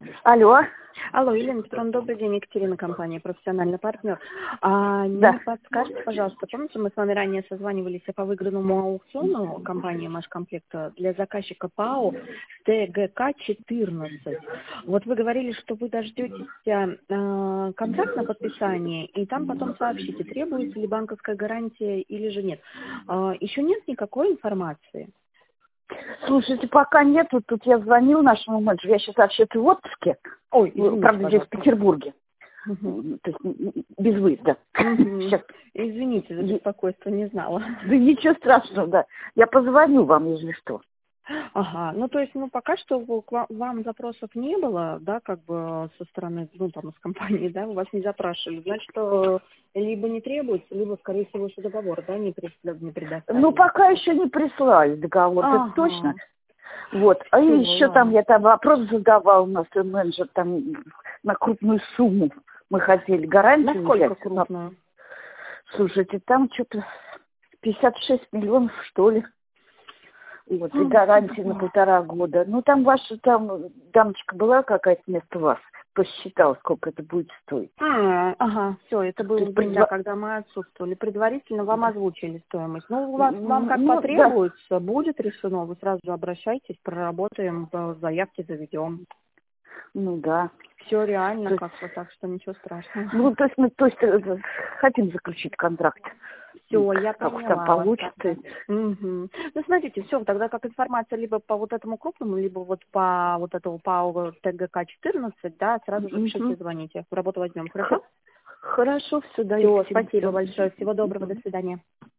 Алло. Алло, Елена Петровна, добрый день, Екатерина, компания «Профессиональный партнер». Да. Не подскажете, пожалуйста, помните, мы с вами ранее созванивались по выигранному аукциону компании «Машкомплекта» для заказчика ПАО ТГК-14. Вот вы говорили, что вы дождетесь контракт на подписание, и там потом сообщите, требуется ли банковская гарантия или же нет. Еще нет никакой информации? Слушайте, пока нету. Тут я звонил нашему менеджеру. Я сейчас вообще-то в отпуске. Ой, извините, правда, здесь в пожалуйста. Петербурге. Угу. То есть без выезда. Сейчас. Извините за беспокойство, не знала. Да ничего страшного, да. Я позвоню вам, если что. Ага, ну то есть, пока что к вам запросов не было, да, как бы со стороны, с компании, да, у вас не запрашивали, значит, либо не требуется, либо, скорее всего, еще договор, да, не предоставили. Ну, пока еще не прислали договор, это точно. Вот. А еще там я вопрос задавал, у нас менеджер там на крупную сумму мы хотели гарантию взять. Насколько крупную? Слушайте, там что-то 56 миллионов, что ли. Вот, и гарантия на 1,5 года. Ну, там ваша, дамочка была какая-то вместо вас, посчитала, сколько это будет стоить. Ага, все, это было в день, когда мы отсутствовали. Предварительно вам озвучили стоимость. Ну, вам как потребуется, да. Будет решено, вы сразу же обращайтесь, проработаем, заявки заведем. Ну, да. Все реально как-то, так что ничего страшного. Ну, то есть мы хотим заключить контракт. Все, я поняла. Как там получится. Угу. Ну, смотрите, все, тогда как информация либо по вот этому крупному, либо вот по вот этому ПАО ТГК-14, да, сразу же пишите, звоните. В работу возьмем, хорошо? Хорошо, все, да. Все, спасибо большое. Всего доброго, до свидания.